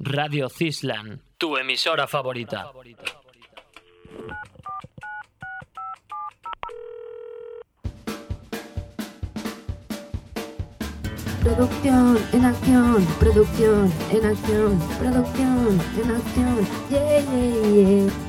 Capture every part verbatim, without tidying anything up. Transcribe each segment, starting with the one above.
Radio Cislan, tu emisora favorita. Producción en acción, producción en acción, producción en acción, yeah, yeah, yeah.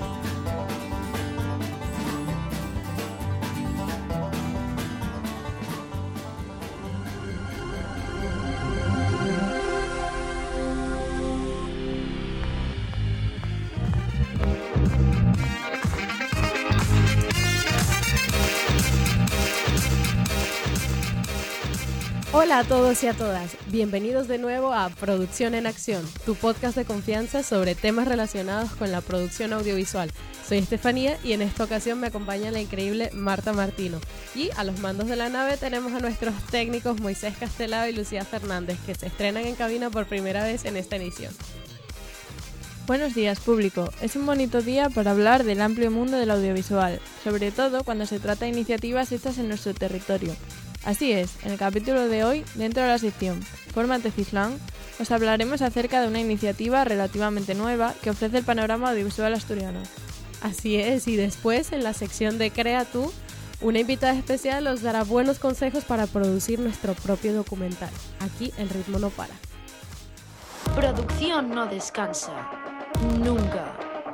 Hola a todos y a todas, bienvenidos de nuevo a Producción en Acción, tu podcast de confianza sobre temas relacionados con la producción audiovisual. Soy Estefanía y en esta ocasión me acompaña la increíble Marta Martino. Y a los mandos de la nave tenemos a nuestros técnicos Moisés Castelao y Lucía Fernández, que se estrenan en cabina por primera vez en esta emisión. Buenos días, público. Es un bonito día para hablar del amplio mundo del audiovisual, sobre todo cuando se trata de iniciativas hechas en nuestro territorio. Así es, en el capítulo de hoy, dentro de la sección Fórmate Cislan, os hablaremos acerca de una iniciativa relativamente nueva que ofrece el panorama audiovisual asturiano. Así es, y después, en la sección de Crea Tú, una invitada especial os dará buenos consejos para producir nuestro propio documental. Aquí el ritmo no para. Producción no descansa, nunca.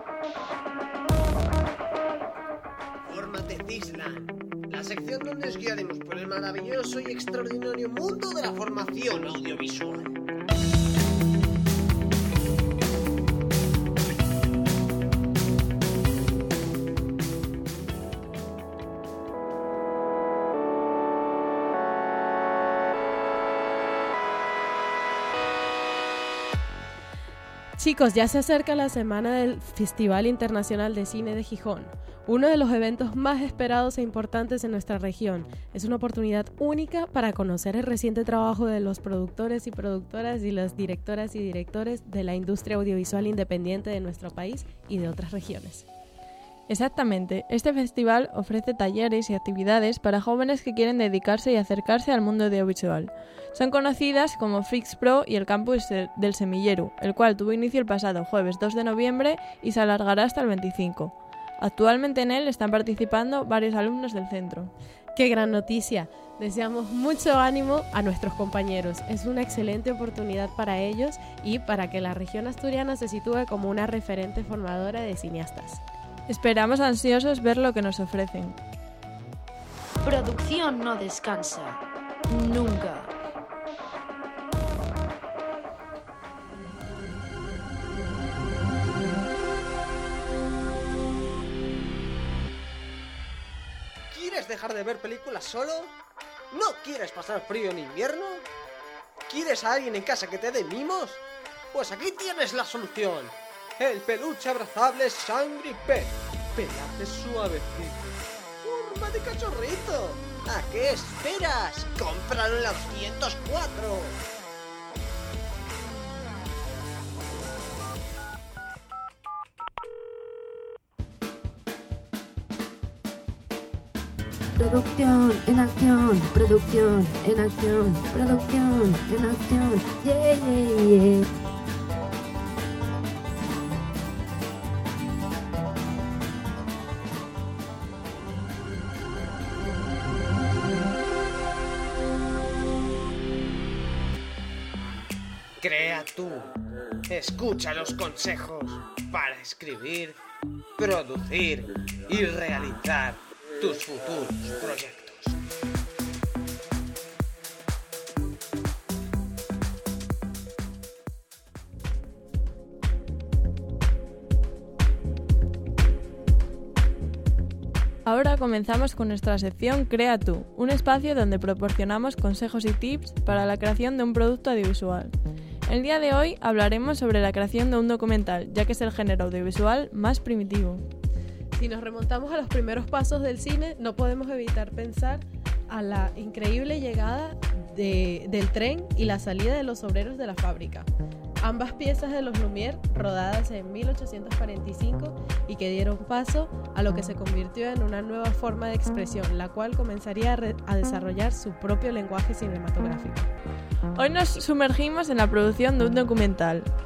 Fórmate Cislan, la sección donde os guiaremos por el maravilloso y extraordinario mundo de la formación audiovisual. Chicos, ya se acerca la semana del Festival Internacional de Cine de Gijón, uno de los eventos más esperados e importantes en nuestra región. Es una oportunidad única para conocer el reciente trabajo de los productores y productoras y las directoras y directores de la industria audiovisual independiente de nuestro país y de otras regiones. Exactamente, este festival ofrece talleres y actividades para jóvenes que quieren dedicarse y acercarse al mundo audiovisual. Son conocidas como Flix Pro y el Campus del Semillero, el cual tuvo inicio el pasado jueves dos de noviembre y se alargará hasta el veinticinco. Actualmente en él están participando varios alumnos del centro. ¡Qué gran noticia! Deseamos mucho ánimo a nuestros compañeros. Es una excelente oportunidad para ellos y para que la región asturiana se sitúe como una referente formadora de cineastas. Esperamos ansiosos ver lo que nos ofrecen. Producción no descansa, nunca. ¿Quieres dejar de ver películas solo? ¿No quieres pasar frío en invierno? ¿Quieres a alguien en casa que te dé mimos? Pues aquí tienes la solución. El peluche abrazable Shangri Pet. Pelaje suavecito. ¡Forma de cachorrito! ¿A qué esperas? ¡Cómpralo en la doscientos cuatro! Producción en acción, producción en acción, producción en acción, yeah, yeah, yeah. Crea tú. Escucha los consejos para escribir, producir y realizar tus futuros proyectos. Ahora comenzamos con nuestra sección Crea Tú, un espacio donde proporcionamos consejos y tips para la creación de un producto audiovisual. El día de hoy hablaremos sobre la creación de un documental, ya que es el género audiovisual más primitivo. Si nos remontamos a los primeros pasos del cine, no podemos evitar pensar a la increíble llegada de, del tren y la salida de los obreros de la fábrica. Ambas piezas de los Lumière, rodadas en mil ochocientos cuarenta y cinco y que dieron paso a lo que se convirtió en una nueva forma de expresión, la cual comenzaría a, re- a desarrollar su propio lenguaje cinematográfico. Hoy nos sumergimos en la producción de un documental.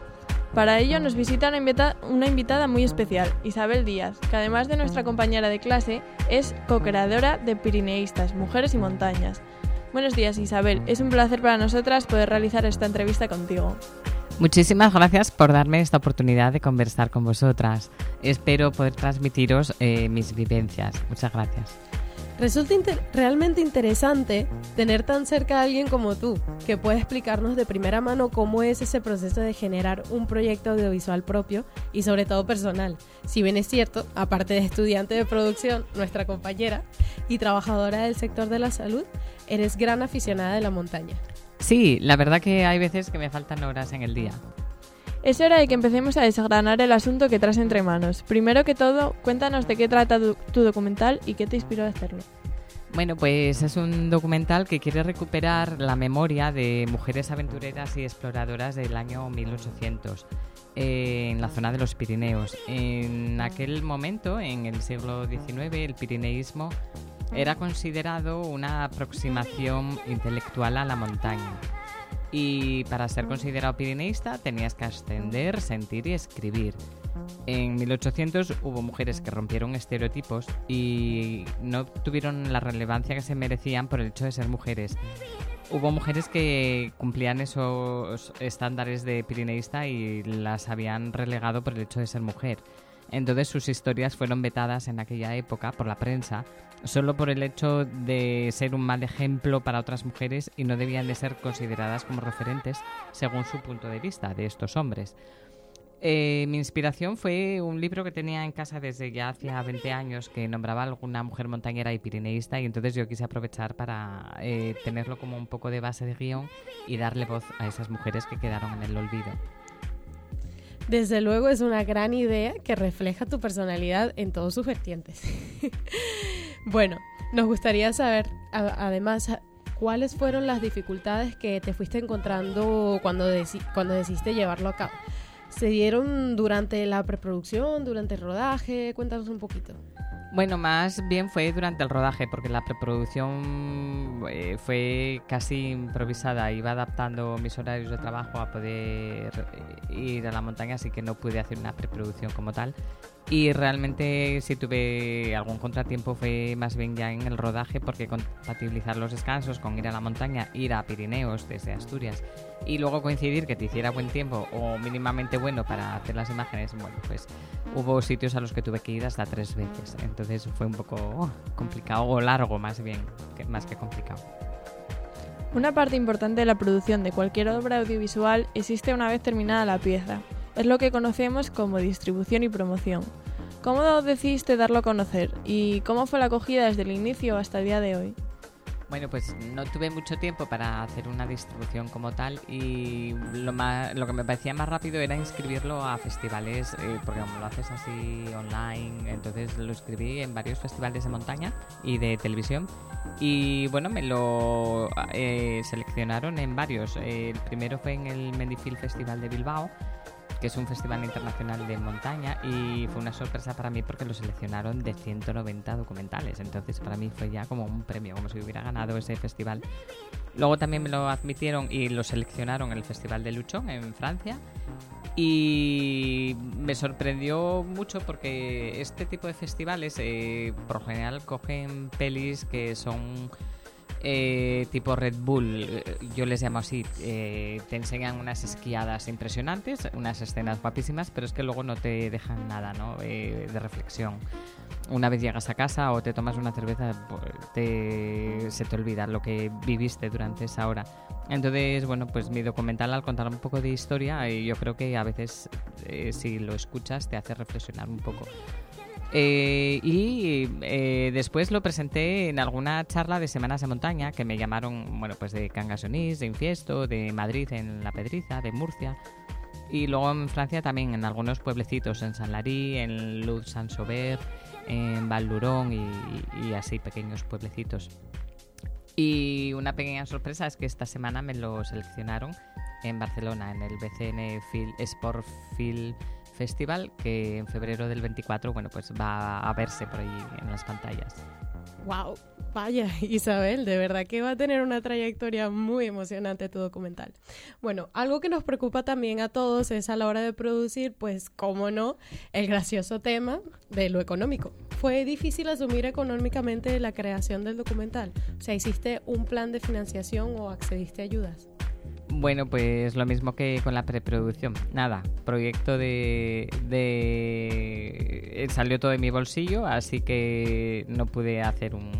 Para ello nos visita una, invita- una invitada muy especial, Isabel Díaz, que además de nuestra compañera de clase, es co-creadora de Pirineístas, Mujeres y Montañas. Buenos días, Isabel. Es un placer para nosotras poder realizar esta entrevista contigo. Muchísimas gracias por darme esta oportunidad de conversar con vosotras. Espero poder transmitiros eh, mis vivencias. Muchas gracias. Resulta inter- realmente interesante tener tan cerca a alguien como tú, que puede explicarnos de primera mano cómo es ese proceso de generar un proyecto audiovisual propio y sobre todo personal. Si bien es cierto, aparte de estudiante de producción, nuestra compañera y trabajadora del sector de la salud, eres gran aficionada de la montaña. Sí, la verdad que hay veces que me faltan horas en el día. Es hora de que empecemos a desgranar el asunto que traes entre manos. Primero que todo, cuéntanos de qué trata tu, tu documental y qué te inspiró a hacerlo. Bueno, pues es un documental que quiere recuperar la memoria de mujeres aventureras y exploradoras del año mil ochocientos eh, en la zona de los Pirineos. En aquel momento, en el siglo diecinueve, el pirineísmo era considerado una aproximación intelectual a la montaña. Y para ser considerado pirineísta tenías que ascender, sentir y escribir. En mil ochocientos hubo mujeres que rompieron estereotipos y no tuvieron la relevancia que se merecían por el hecho de ser mujeres. Hubo mujeres que cumplían esos estándares de pirineísta y las habían relegado por el hecho de ser mujer. Entonces sus historias fueron vetadas en aquella época por la prensa solo por el hecho de ser un mal ejemplo para otras mujeres y no debían de ser consideradas como referentes según su punto de vista de estos hombres. Eh, mi inspiración fue un libro que tenía en casa desde ya hacía veinte años que nombraba a alguna mujer montañera y pirineísta y entonces yo quise aprovechar para eh, tenerlo como un poco de base de guión y darle voz a esas mujeres que quedaron en el olvido. Desde luego es una gran idea que refleja tu personalidad en todos sus vertientes. Bueno, nos gustaría saber, a- además, cuáles fueron las dificultades que te fuiste encontrando cuando, deci- cuando decidiste llevarlo a cabo. ¿Se dieron durante la preproducción, durante el rodaje? Cuéntanos un poquito. Bueno, más bien fue durante el rodaje, porque la preproducción eh, fue casi improvisada. Iba adaptando mis horarios de trabajo a poder ir a la montaña, así que no pude hacer una preproducción como tal. Y realmente si tuve algún contratiempo fue más bien ya en el rodaje, porque compatibilizar los descansos con ir a la montaña, ir a Pirineos desde Asturias y luego coincidir que te hiciera buen tiempo o mínimamente bueno para hacer las imágenes, bueno, pues hubo sitios a los que tuve que ir hasta tres veces. Entonces fue un poco oh, complicado o largo más bien, que, más que complicado. Una parte importante de la producción de cualquier obra audiovisual existe una vez terminada la pieza. Es lo que conocemos como distribución y promoción. ¿Cómo decidiste darlo a conocer? ¿Y cómo fue la acogida desde el inicio hasta el día de hoy? Bueno, pues no tuve mucho tiempo para hacer una distribución como tal y lo, más, lo que me parecía más rápido era inscribirlo a festivales, eh, porque como lo haces así online, entonces lo escribí en varios festivales de montaña y de televisión y bueno, me lo eh, seleccionaron en varios. Eh, el primero fue en el Mendifil Festival de Bilbao, que es un festival internacional de montaña y fue una sorpresa para mí porque lo seleccionaron de ciento noventa documentales, entonces para mí fue ya como un premio, como si hubiera ganado ese festival. Luego también me lo admitieron y lo seleccionaron en el Festival de Luchón en Francia y me sorprendió mucho porque este tipo de festivales eh, por lo general cogen pelis que son Eh, tipo Red Bull, yo les llamo así, eh, te enseñan unas esquiadas impresionantes, unas escenas guapísimas, pero es que luego no te dejan nada, ¿no? eh, de reflexión. Una vez llegas a casa o te tomas una cerveza, te, se te olvida lo que viviste durante esa hora. Entonces, bueno, pues mi documental, al contar un poco de historia, eh, yo creo que a veces eh, si lo escuchas te hace reflexionar un poco. Eh, y eh, después lo presenté en alguna charla de Semanas de Montaña que me llamaron, bueno, pues de Cangas Onís, de Infiesto, de Madrid en La Pedriza, de Murcia y luego en Francia también en algunos pueblecitos, en San Lary, en Luz-Saint-Sauveur, en Val-d'Uron y, y así pequeños pueblecitos. Y una pequeña sorpresa es que esta semana me lo seleccionaron en Barcelona, en el B C N Film, Sport Film Festival, que en febrero del veinticuatro, bueno, pues va a verse por ahí en las pantallas. Wow, vaya, Isabel, de verdad que va a tener una trayectoria muy emocionante tu documental. Bueno, algo que nos preocupa también a todos es a la hora de producir, pues, cómo no, el gracioso tema de lo económico. ¿Fue difícil asumir económicamente la creación del documental? O sea, ¿hiciste un plan de financiación o accediste a ayudas? Bueno, pues lo mismo que con la preproducción. Nada, proyecto de, de... salió todo de mi bolsillo, así que no pude hacer un,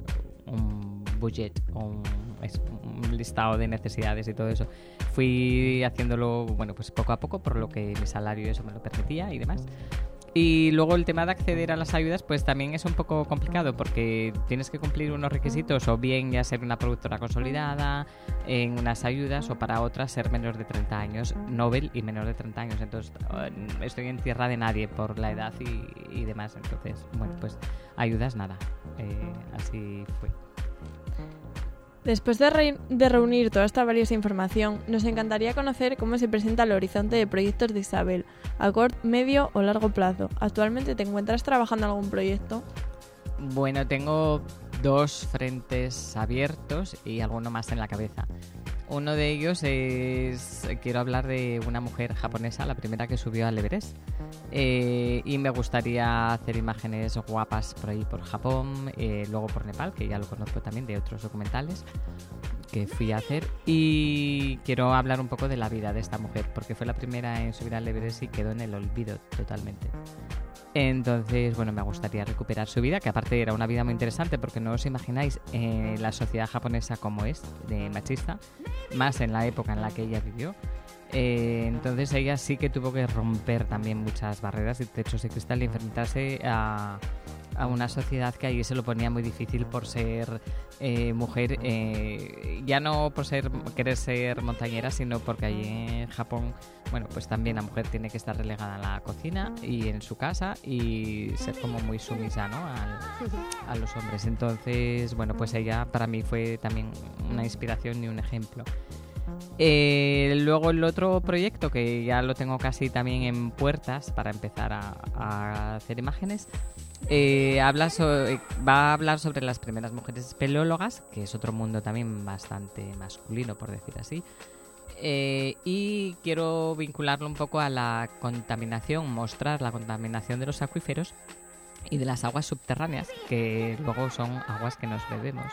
un budget o un, un listado de necesidades y todo eso. Fui haciéndolo, bueno, pues poco a poco, por lo que mi salario eso me lo permitía y demás. Y luego el tema de acceder a las ayudas pues también es un poco complicado porque tienes que cumplir unos requisitos, o bien ya ser una productora consolidada en unas ayudas, o para otras ser menor de treinta años, Nobel y menor de treinta años. Entonces estoy en tierra de nadie por la edad y, y demás. Entonces, bueno, pues ayudas nada. Eh, así fue. Después de, re- de reunir toda esta valiosa información, nos encantaría conocer cómo se presenta el horizonte de proyectos de Isabel, a corto, medio o largo plazo. ¿Actualmente te encuentras trabajando en algún proyecto? Bueno, tengo dos frentes abiertos y alguno más en la cabeza. Uno de ellos es, quiero hablar de una mujer japonesa, la primera que subió al Everest. Eh, y me gustaría hacer imágenes guapas por ahí, por Japón, eh, luego por Nepal, que ya lo conozco también de otros documentales que fui a hacer. Y quiero hablar un poco de la vida de esta mujer, porque fue la primera en subir al Everest y quedó en el olvido totalmente. Entonces, bueno, me gustaría recuperar su vida, que aparte era una vida muy interesante, porque no os imagináis eh, la sociedad japonesa como es, de machista, más en la época en la que ella vivió. Eh, entonces ella sí que tuvo que romper también muchas barreras y techos de cristal y enfrentarse a, a una sociedad que allí se lo ponía muy difícil por ser eh, mujer, eh, ya no por ser querer ser montañera, sino porque allí en Japón, bueno, pues también la mujer tiene que estar relegada en la cocina y en su casa y ser como muy sumisa, ¿no?, Al, a los hombres. Entonces, bueno, pues ella para mí fue también una inspiración y un ejemplo. Eh, luego el otro proyecto, que ya lo tengo casi también en puertas para empezar a, a hacer imágenes, eh, habla so- va a hablar sobre las primeras mujeres espeleólogas, que es otro mundo también bastante masculino, por decir así. Eh, y quiero vincularlo un poco a la contaminación, mostrar la contaminación de los acuíferos y de las aguas subterráneas, que luego son aguas que nos bebemos.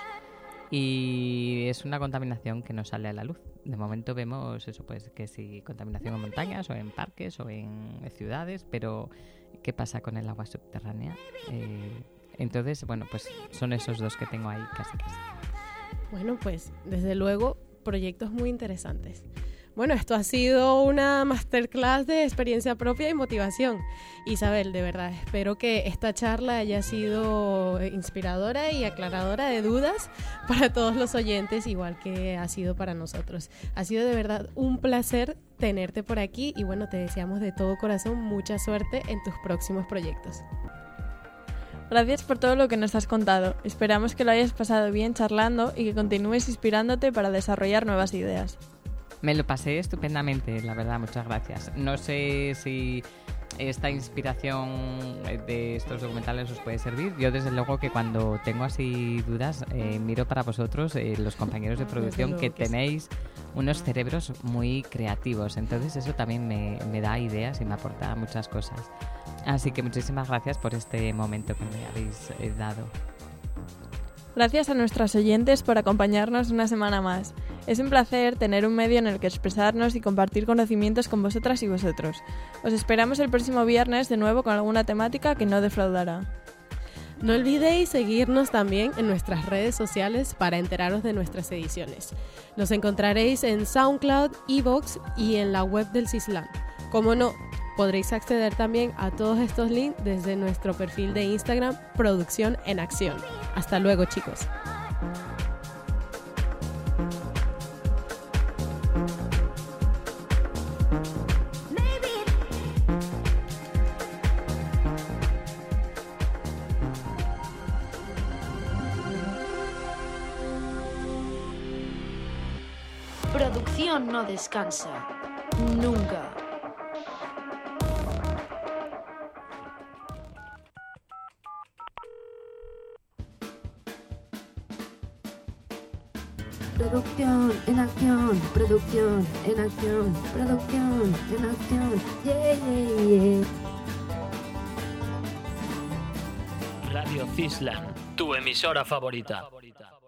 Y es una contaminación que no sale a la luz. De momento vemos eso, pues que si contaminación en montañas o en parques o en ciudades, pero ¿qué pasa con el agua subterránea? Eh, entonces, bueno, pues son esos dos que tengo ahí casi casi. Bueno, pues desde luego proyectos muy interesantes. Bueno, esto ha sido una masterclass de experiencia propia y motivación. Isabel, de verdad, espero que esta charla haya sido inspiradora y aclaradora de dudas para todos los oyentes, igual que ha sido para nosotros. Ha sido de verdad un placer tenerte por aquí y bueno, te deseamos de todo corazón mucha suerte en tus próximos proyectos. Gracias por todo lo que nos has contado. Esperamos que lo hayas pasado bien charlando y que continúes inspirándote para desarrollar nuevas ideas. Me lo pasé estupendamente, la verdad, muchas gracias. No sé si esta inspiración de estos documentales os puede servir. Yo desde luego que cuando tengo así dudas eh, miro para vosotros, eh, los compañeros de producción, que tenéis unos cerebros muy creativos. Entonces eso también me, me da ideas y me aporta muchas cosas. Así que muchísimas gracias por este momento que me habéis eh, dado. Gracias a nuestros oyentes por acompañarnos una semana más. Es un placer tener un medio en el que expresarnos y compartir conocimientos con vosotras y vosotros. Os esperamos el próximo viernes de nuevo con alguna temática que no defraudará. No olvidéis seguirnos también en nuestras redes sociales para enteraros de nuestras ediciones. Nos encontraréis en SoundCloud, iVoox y en la web del CISLAN. Como no, podréis acceder también a todos estos links desde nuestro perfil de Instagram, Producción en Acción. Hasta luego, chicos. Producción no descansa. Nunca. producción en acción, producción en acción, producción en acción. Yeah, yeah, yeah. Radio Cislan, tu emisora favorita.